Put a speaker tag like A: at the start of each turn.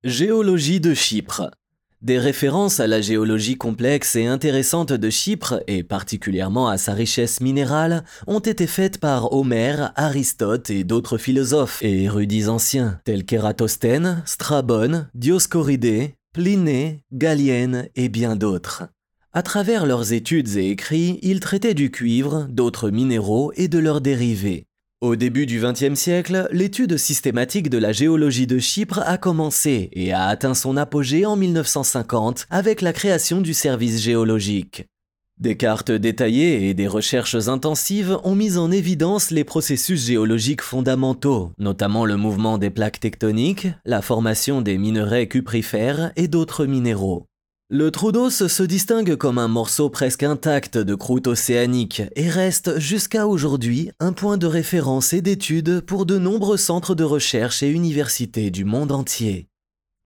A: Géologie de Chypre. Des références à la géologie complexe et intéressante de Chypre, et particulièrement à sa richesse minérale, ont été faites par Homère, Aristote et d'autres philosophes et érudits anciens, tels qu'Ératosthène, Strabone, Dioscoridé, Plinée, Galiène et bien d'autres. À travers leurs études et écrits, ils traitaient du cuivre, d'autres minéraux et de leurs dérivés. Au début du XXe siècle, l'étude systématique de la géologie de Chypre a commencé et a atteint son apogée en 1950 avec la création du service géologique. Des cartes détaillées et des recherches intensives ont mis en évidence les processus géologiques fondamentaux, notamment le mouvement des plaques tectoniques, la formation des minerais cuprifères et d'autres minéraux. Le trou d'os se distingue comme un morceau presque intact de croûte océanique et reste jusqu'à aujourd'hui un point de référence et d'étude pour de nombreux centres de recherche et universités du monde entier.